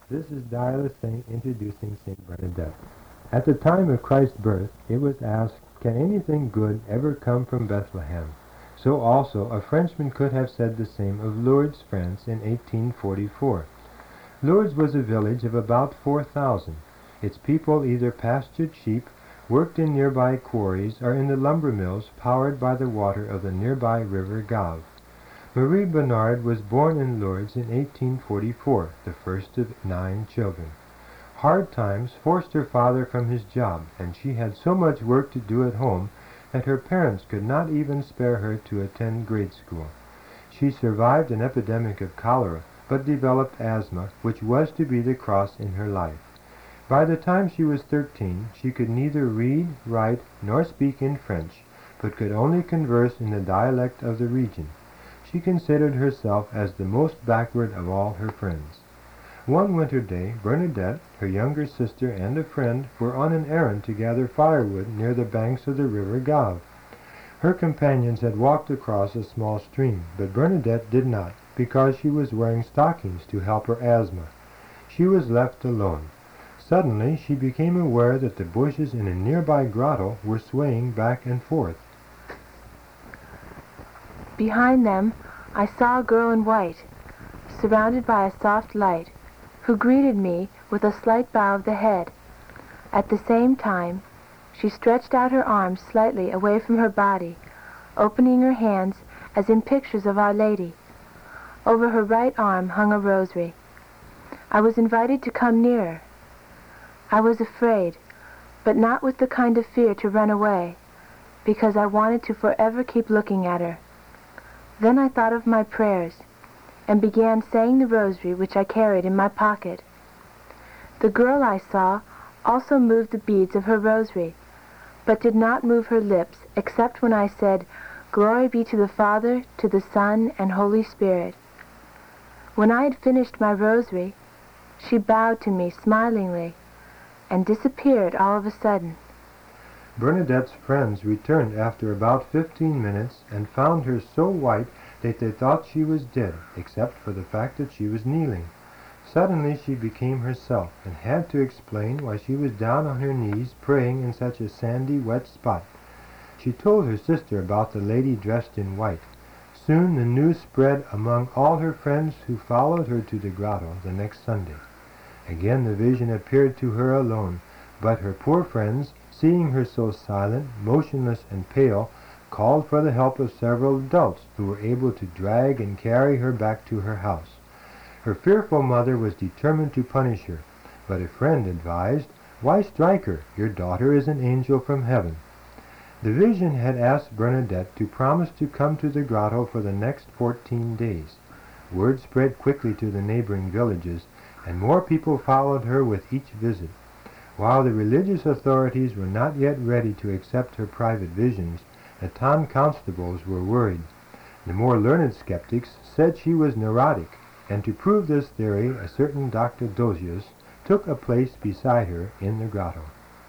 This is Dial Saint introducing Saint Bernadette. At the time of Christ's birth, it was asked, can anything good ever come from Bethlehem? So also a Frenchman could have said the same of Lourdes, France, in 1844. Lourdes was a village of about 4,000. Its people either pastured sheep, worked in nearby quarries, or in the lumber mills powered by the water of the nearby river Gave. Marie Bernard was born in Lourdes in 1844, the first of 9 children. Hard times forced her father from his job, and she had so much work to do at home that her parents could not even spare her to attend grade school. She survived an epidemic of cholera, but developed asthma, which was to be the cross in her life. By the time she was 13, she could neither read, write, nor speak in French, but could only converse in the dialect of the region. She considered herself as the most backward of all her friends. One winter day, Bernadette, her younger sister, and a friend were on an errand to gather firewood near the banks of the river Gave. Her companions had walked across a small stream, but Bernadette did not, because she was wearing stockings to help her asthma. She was left alone. Suddenly she became aware that the bushes in a nearby grotto were swaying back and forth. Behind them I saw a girl in white, surrounded by a soft light, who greeted me with a slight bow of the head. At the same time, she stretched out her arms slightly away from her body, opening her hands as in pictures of Our Lady. Over her right arm hung a rosary. I was invited to come nearer. I was afraid, but not with the kind of fear to run away, because I wanted to forever keep looking at her. Then I thought of my prayers, and began saying the rosary which I carried in my pocket. The girl I saw also moved the beads of her rosary, but did not move her lips except when I said, "Glory be to the Father, to the Son, and Holy Spirit." When I had finished my rosary, she bowed to me smilingly, and disappeared all of a sudden. Bernadette's friends returned after about 15 minutes and found her so white that they thought she was dead, except for the fact that she was kneeling. Suddenly she became herself, and had to explain why she was down on her knees praying in such a sandy, wet spot. She told her sister about the lady dressed in white. Soon the news spread among all her friends, who followed her to the grotto the next Sunday. Again the vision appeared to her alone, but her poor friends, seeing her so silent, motionless, and pale, called for the help of several adults who were able to drag and carry her back to her house. Her fearful mother was determined to punish her, but a friend advised, "Why strike her? Your daughter is an angel from heaven." The vision had asked Bernadette to promise to come to the grotto for the next 14 days. Word spread quickly to the neighboring villages, and more people followed her with each visit. While the religious authorities were not yet ready to accept her private visions, the town constables were worried. The more learned skeptics said she was neurotic, and to prove this theory, a certain Dr. Dozius took a place beside her in the grotto.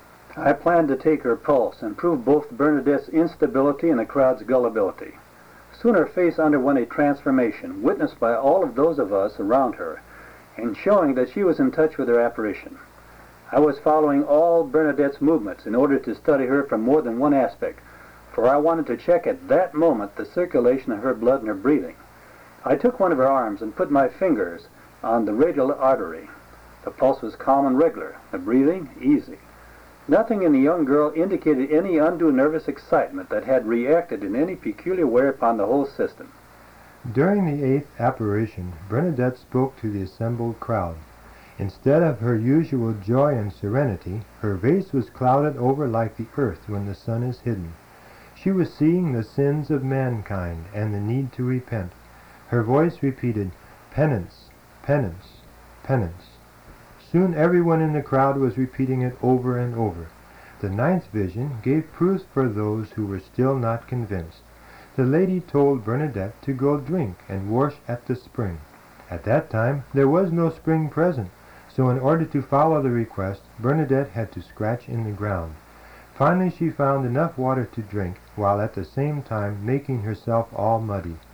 I planned to take her pulse and prove both Bernadette's instability and the crowd's gullibility. Soon her face underwent a transformation, witnessed by all of those of us around her, and showing that she was in touch with her apparition. I was following all Bernadette's movements in order to study her from more than one aspect, for I wanted to check at that moment the circulation of her blood and her breathing. I took one of her arms and put my fingers on the radial artery. The pulse was calm and regular, the breathing easy. Nothing in the young girl indicated any undue nervous excitement that had reacted in any peculiar way upon the whole system. During the 8th apparition, Bernadette spoke to the assembled crowd. Instead of her usual joy and serenity, her face was clouded over like the earth when the sun is hidden. She was seeing the sins of mankind and the need to repent. Her voice repeated, "Penance, penance, penance." Soon everyone in the crowd was repeating it over and over. The 9th vision gave proofs for those who were still not convinced. The lady told Bernadette to go drink and wash at the spring. At that time there was no spring present, so in order to follow the request, Bernadette had to scratch in the ground. Finally she found enough water to drink, while at the same time making herself all muddy.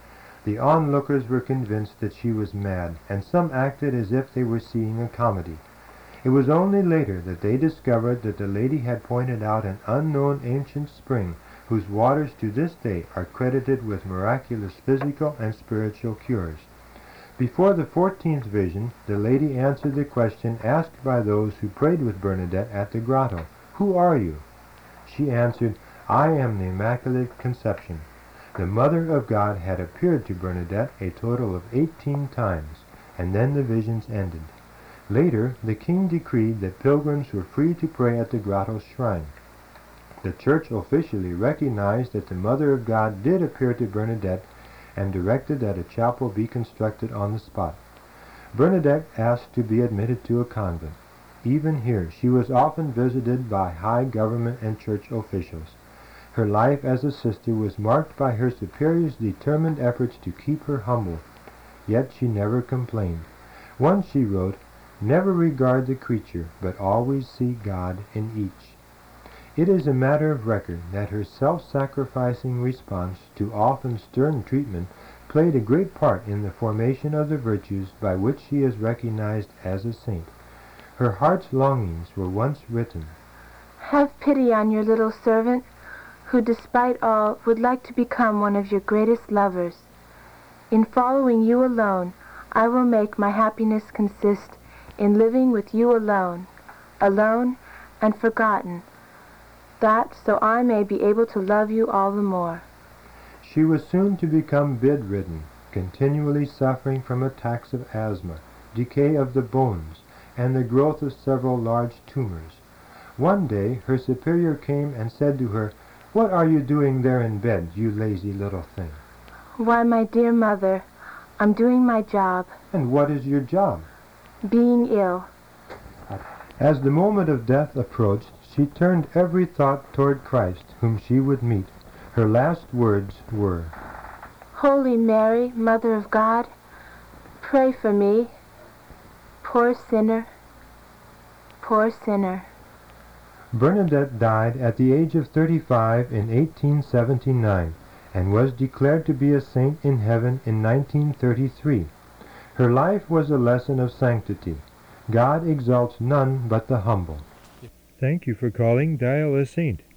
The onlookers were convinced that she was mad, and some acted as if they were seeing a comedy. It was only later that they discovered that the lady had pointed out an unknown ancient spring whose waters to this day are credited with miraculous physical and spiritual cures. Before the 14th vision, the lady answered the question asked by those who prayed with Bernadette at the grotto, "Who are you?" She answered, "I am the Immaculate Conception." The Mother of God had appeared to Bernadette a total of 18 times, and then the visions ended. Later, the king decreed that pilgrims were free to pray at the grotto's shrine. The Church officially recognized that the Mother of God did appear to Bernadette and directed that a chapel be constructed on the spot. Bernadette asked to be admitted to a convent. Even here, she was often visited by high government and church officials. Her life as a sister was marked by her superiors' determined efforts to keep her humble, yet she never complained. Once she wrote, "Never regard the creature, but always see God in each." It is a matter of record that her self-sacrificing response to often stern treatment played a great part in the formation of the virtues by which she is recognized as a saint. Her heart's longings were once written, "Have pity on your little servant, who despite all would like to become one of your greatest lovers. In following you alone, I will make my happiness consist in living with you alone, alone and forgotten, that so I may be able to love you all the more." She was soon to become bedridden, continually suffering from attacks of asthma, decay of the bones, and the growth of several large tumors. One day her superior came and said to her, "What are you doing there in bed, you lazy little thing?" "Why, my dear mother, I'm doing my job." "And what is your job?" "Being ill." As the moment of death approached, she turned every thought toward Christ, whom she would meet. Her last words were, "Holy Mary, Mother of God, pray for me, poor sinner, poor sinner." Bernadette died at the age of 35 in 1879 and was declared to be a saint in heaven in 1933. Her life was a lesson of sanctity. God exalts none but the humble. Thank you for calling Dial a Saint.